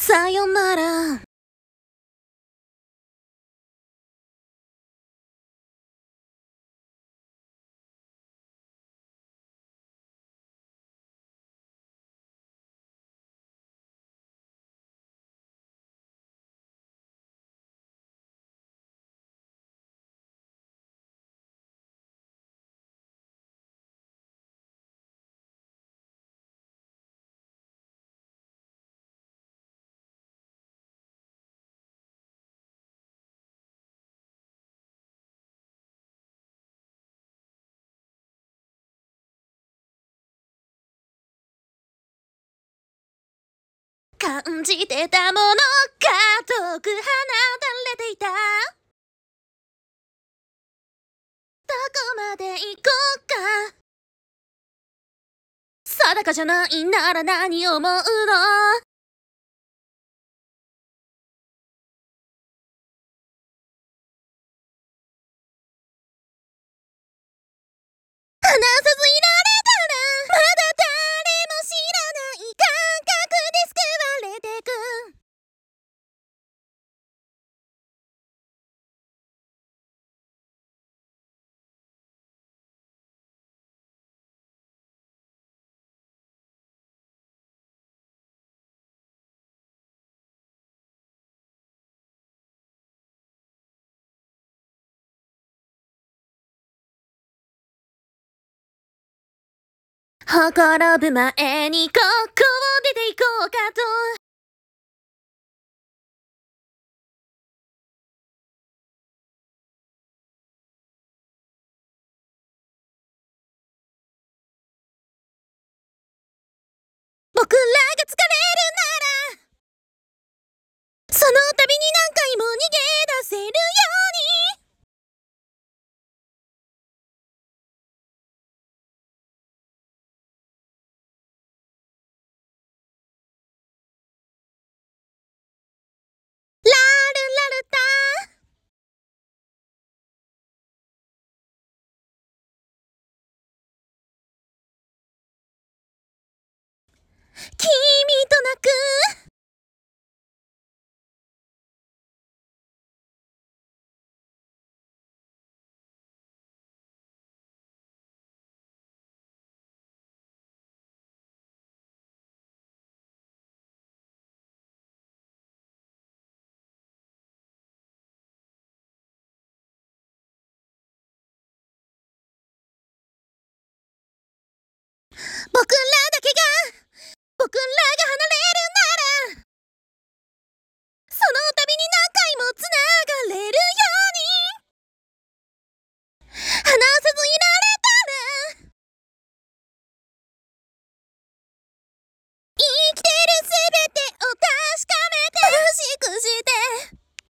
さよなら。感じてたものが遠く離れていた。どこまで行こうか。定かじゃないなら何思うの。離さずいられたらまだ誰も知らない感覚で救われてく。ほころぶ前にここを出て行こうかと。僕らが疲れるならその度に何回も逃げ出せるように。ラルラルタ君と泣く。僕